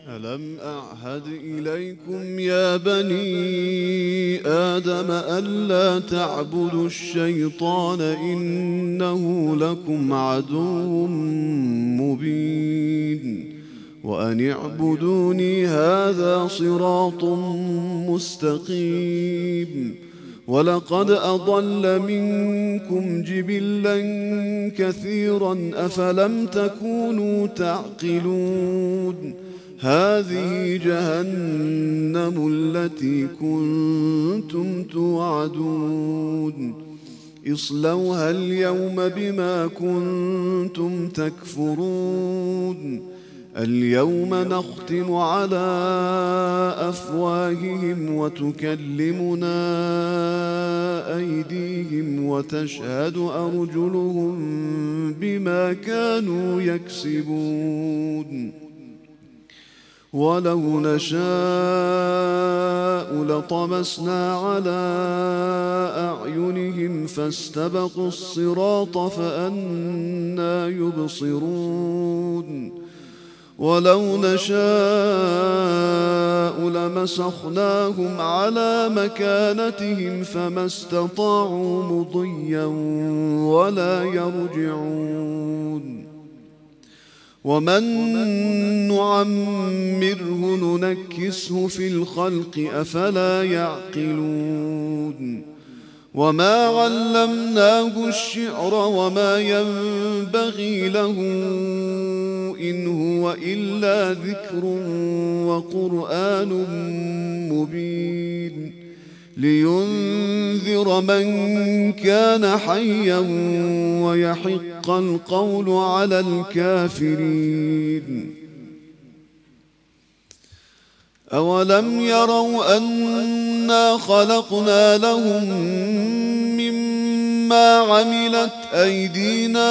ألم أعهد إليكم يا بني آدم ألا تعبدوا الشيطان إنه لكم عدو مبين وأن اعبدوني هذا صراط مستقيم ولقد أضل منكم جبلا كثيرا أفلم تكونوا تعقلون هذه جهنم التي كنتم توعدون اصلوها اليوم بما كنتم تكفرون اليوم نختم على أفواههم وتكلمنا أيديهم وتشهد أرجلهم بما كانوا يكسبون ولو نشاء لطمسنا على أعينهم فاستبقوا الصراط فأنى يبصرون ولو نشاء لمسخناهم على مكانتهم فما استطاعوا مضيا ولا يرجعون ومن نعمره ننكسه في الخلق أفلا يعقلون وما علمناه الشعر وما ينبغي له إن هو إلا ذكر وقرآن مبين لينذر من كان حيا ويحق القول على الكافرين أولم يروا أنا خلقنا لهم مما عملت أيدينا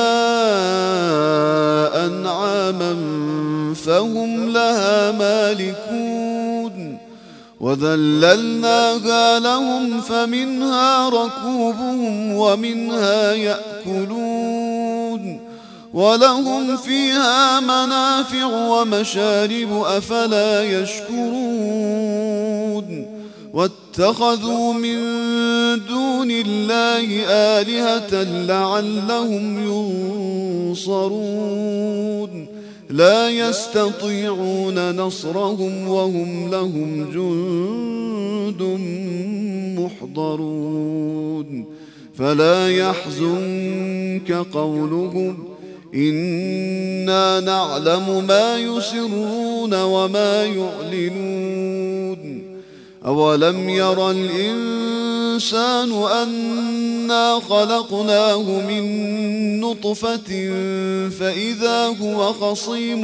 أنعاما فهم لها مالكون وذللناها لهم فمنها ركوبهم ومنها يأكلون ولهم فيها منافع ومشارب أفلا يشكرون واتخذوا من دون الله آلهة لعلهم ينصرون لا يستطيعون نصرهم وهم لهم جند محضرون فلا يحزنك قولهم إنا نعلم ما يسرون وما يعلنون أولم ير الإنسان أنا خلقناه من نطفة فإذا هو خصيم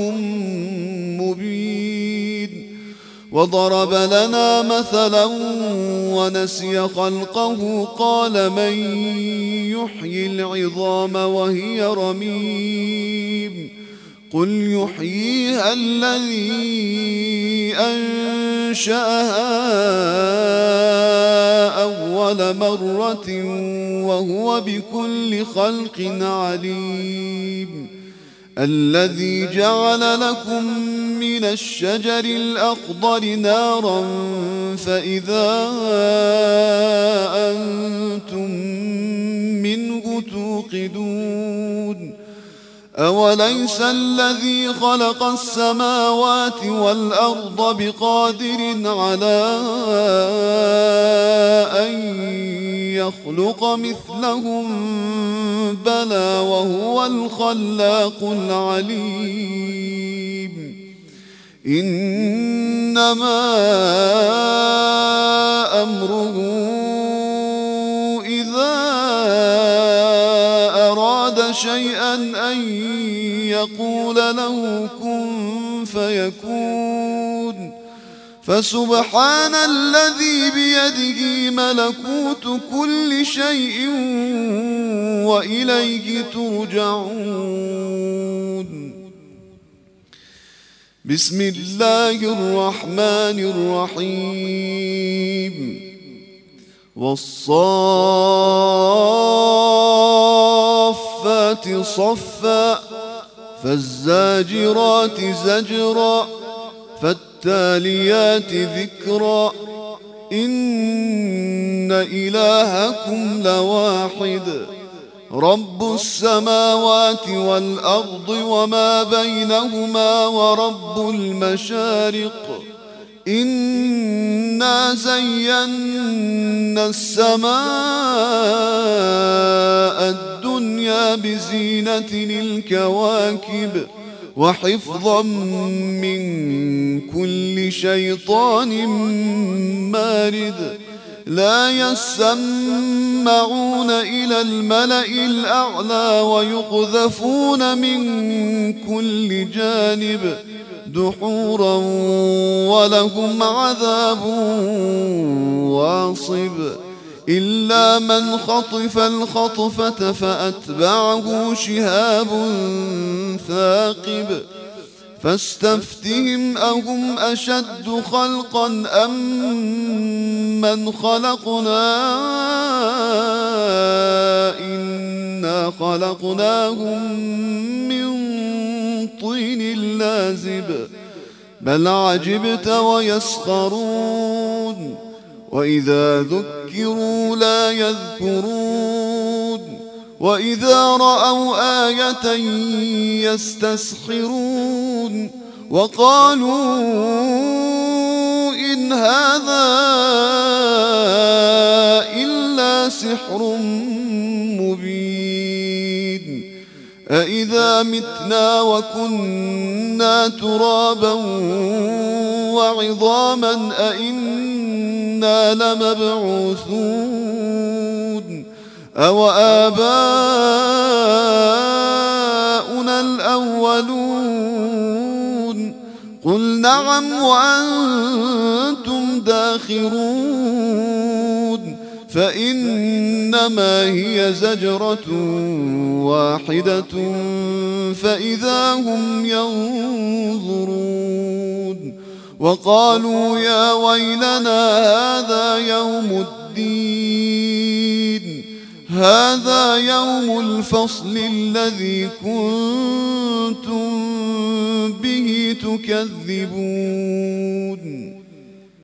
مبين وضرب لنا مثلا ونسي خلقه قال من يحيي العظام وهي رميم قل يحييها الذي أنشأها أول مرة وهو بكل خلق عليم الذي جعل لكم من الشجر الأخضر نارا فإذا أنتم منه توقدون أوليس الذي خلق السماوات والأرض بقادر على أن يخلق مثلهم بلى وهو الخلاق العليم إنما أمره إذا أراد شيئا أن يقول له كن فيكون فسبحان الذي بيده ملكوت كل شيء وإليه ترجعون بسم الله الرحمن الرحيم والصافات صفا فالزاجرات زجرا فالتاليات ذكرا إن إلهكم لواحد رب السماوات والأرض وما بينهما ورب المشارق إنا زينا السماء الدنيا بزينة الكواكب وحفظا من كل شيطان مارد لا يسمعون إلى الملأ الأعلى ويقذفون من كل جانب دحورا ولهم عذاب واصب إلا من خطف الخطفة فأتبعه شهاب ثاقب فاستفتهم أهم أشد خلقا أم من خلقنا إنا خلقناهم من طين لازب بل عجبت ويسخرون وإذا ذكروا لا يذكرون وإذا رأوا آية يستسخرون وقالوا إن هذا إلا سحر مبين أإذا متنا وكنا ترابا وعظاما أإنا لمبعوثون أو آباؤنا الأولون قل نعم وأنتم داخرون فإنما هي زجرة واحدة فإذا هم ينظرون وقالوا يا ويلنا هذا يوم الفصل الذي كنتم به تكذبون